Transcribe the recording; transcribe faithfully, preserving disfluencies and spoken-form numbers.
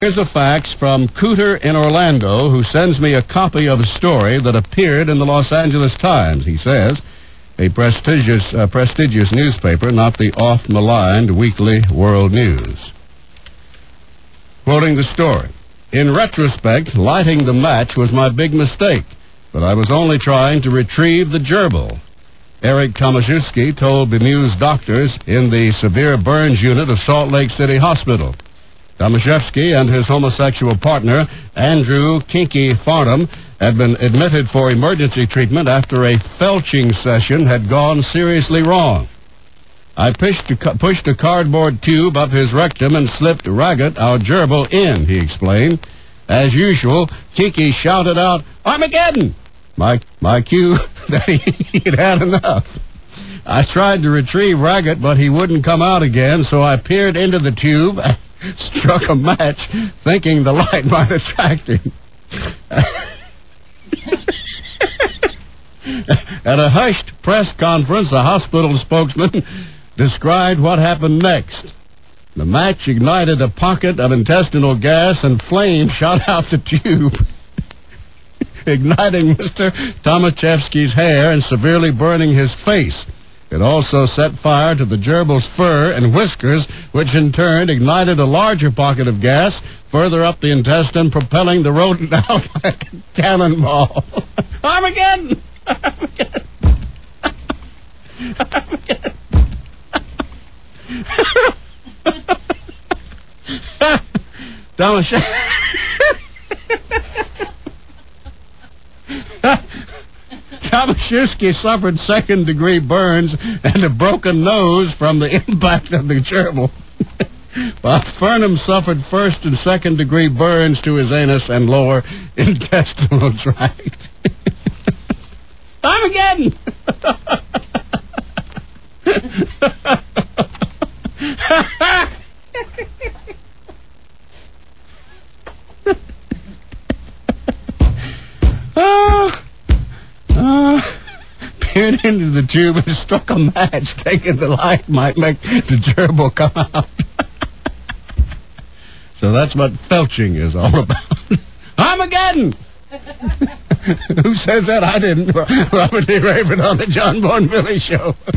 Here's a fax from Cooter in Orlando, who sends me a copy of a story that appeared in the Los Angeles Times. He says, a prestigious, uh, prestigious newspaper, not the oft-maligned Weekly World News. Quoting the story, in retrospect, lighting the match was my big mistake, but I was only trying to retrieve the gerbil. Eric Tomaszewski told bemused doctors in the severe burns unit of Salt Lake City Hospital. Tomaszewski and his homosexual partner, Andrew Kinky Farnham, had been admitted for emergency treatment after a felching session had gone seriously wrong. I pushed a, pushed a cardboard tube up his rectum and slipped Raggett, our gerbil, in, he explained. As usual, Kinky shouted out, Armageddon! My, my cue that he, he'd had enough. I tried to retrieve Raggett, but he wouldn't come out again, so I peered into the tube, struck a match, thinking the light might attract him. At a hushed press conference, a hospital spokesman described what happened next. The match ignited a pocket of intestinal gas and flame shot out the tube, igniting Mister Tomaszewski's hair and severely burning his face. It also set fire to the gerbil's fur and whiskers, which in turn ignited a larger pocket of gas further up the intestine, propelling the rodent out like a cannonball. Armageddon! Armageddon! Armageddon! Tomaszewski... Tomaszewski suffered second-degree burns and a broken nose from the impact of the gerbil, while Farnham suffered first and second-degree burns to his anus and lower intestinal tract. Armageddon! Oh, oh, peered into the tube and struck a match, thinking the light might make the gerbil come out. So that's what felching is all about. Armageddon! Who says that? I didn't. Robert D. Raven on the John Bourne Billy Show.